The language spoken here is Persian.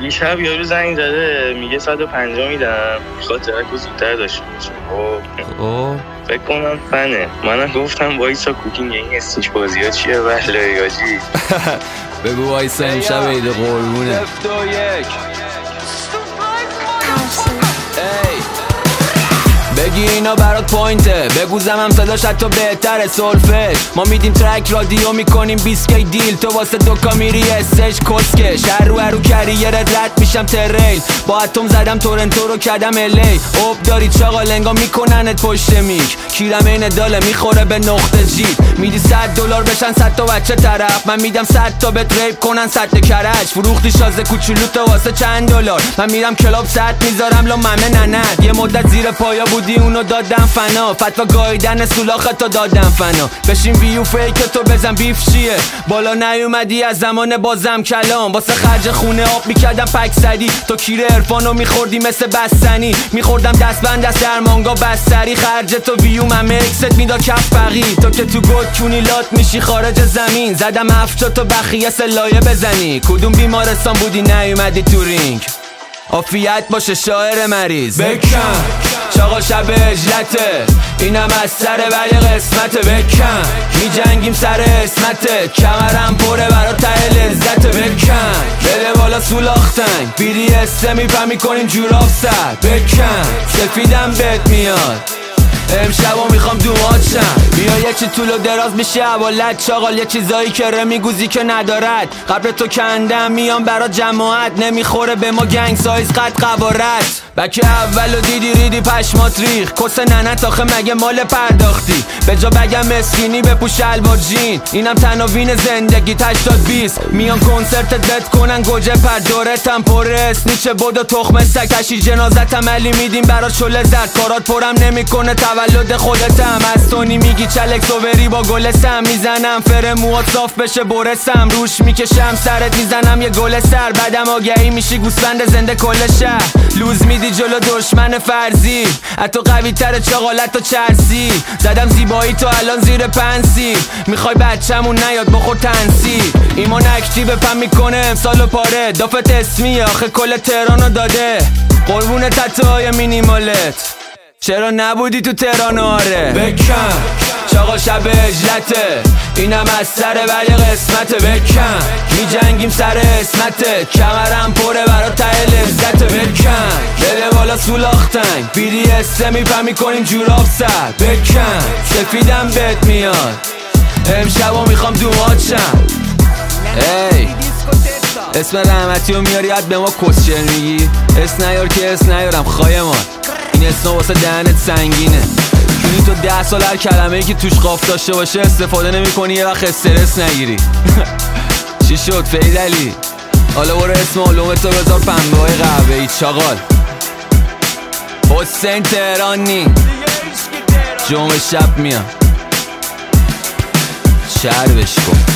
دیشب یارو زنگ زده میگه 150 میدم، میخواد ترکو زودتر داشته باشه. فکر کنم فنه. منم گفتم وایسا کوکینگ این استیچ بازی ها چیه بله یاجی. بگو وایسا امشب عید قربونه. بگی اینا برات پوینته، بگو زمم صداش حتی بهتره سولفش. ما میدیم ترک رادیو میکنیم 20 کی دیل، تو واسه دوکا میری اسش کسکش. هر رو کریرت رد میشم تریل، با اتم زدم تورنتو رو کردم الی. اوب داری چاقال انگا میکننت پشت میک، کیرم این داله میخوره به نقطه جی. میدی $100 بشن 100 تا بچه طرف، من میدم 100 تا بهت ریپ کنن 100 کرج. فروختی شازه کوچولو تا واسه چند $، من میرم کلاب 100 میذارم لا ممه نند. یه مدت زیر پایا بودی اونو دادم فنا، فتوا گایدن سولاختو دادم فنا. بشین ویو فیک تو بزن بیف چیه، بالا نیومدی از زمان بازم کلام. واسه خرج خونه آب میکردم پک زدی، تو کیر عرفانو میخوردی مثل بستنی. میخوردم دستبند دست درمانگا بستری، خرج تو ویو من مکست میداد کف بقی. تو که تو گود کونی لات میشی خارج زمین، زدم افتا تو بخیه سلایه بزنی. کدوم بیمارستان بودی نیومدی تو رینگ، عافیت باشه شاعر مریض. بکن چاقا شب اجلته، اینم از سر ولی قسمته. بکن میجنگیم سر اسمته، کمرم پره برا ته لذته. بکن بده بالا سولاختنگ، BDSM میپم میکنیم جوراب سر. بکن سفیدم بهت میاد، امشبا میخوام دومات شم. بیا یه چی طول و دراز میشه حوالت چاقال، یه چیزایی که میگوزی که ندارد. قبل تو کندم میام برا جماعت، نمیخوره به ما گنگ سایز قد قوارت. بک اولو دیدی ریدی پشمات ریخ، کس ننت آخه مگه مال پرداختی. به جا بگم مسکینی بپوش شلوار جین، اینم تناوین زندگی 80-20. میان کنسرت دت کنن گوجه پر دورتم پرس نیچه بود و تخم سگ. کشی جنازتم علی میدیم برا شله زد، کارات پرم نمیکنه تولد خودتم. از تونی میگی چلک سوبری با گل سم، میزنم فر موات صاف بشه برسم. روش میکشم سرت میزنم یه گل سر، بعدم آگهی میشی گوسفند زنده کل شهر. لوز میدی جلو دشمن فرضی، حتی قوی تر چاقالت و چرسی. زدم زیبایی تو الان زیر پنسی، میخوای بچمون نیاد بخور تنسی. ایمان اکتیو پم میکنه امسالو پاره، دافت اسمی آخه کل تهرانو داده. قربون تتوهای مینیمالت، چرا نبودی تو تهران آره. بکن چاقا شب اجلته، اینم از سر ولی قسمته. بکن میجنگیم سر اسمته، کمرم پره برا ته لذته. بکن بده بالا سولاختنگ، BDSM میپم میکنیم جوراب سر. بکن سفیدم بهت میاد، امشبا میخوام دومات شم. ای اسم رحمتیو میاری یاد به ما کسچر میگی، اس نیار که اس نیارم خواهمان. این اسم واسه دهنت سنگینه، چونی تو 10 سال هر کلمه‌ای که توش قاف داشته باشه استفاده نمی کنی یه وقت استرس نگیری. چی شد فید علی؟ حالا برو اسم علومتو بذار پنبه های قهوه‌ای چاقال. حسین تهرانی جمعه شب میام، شربش کن.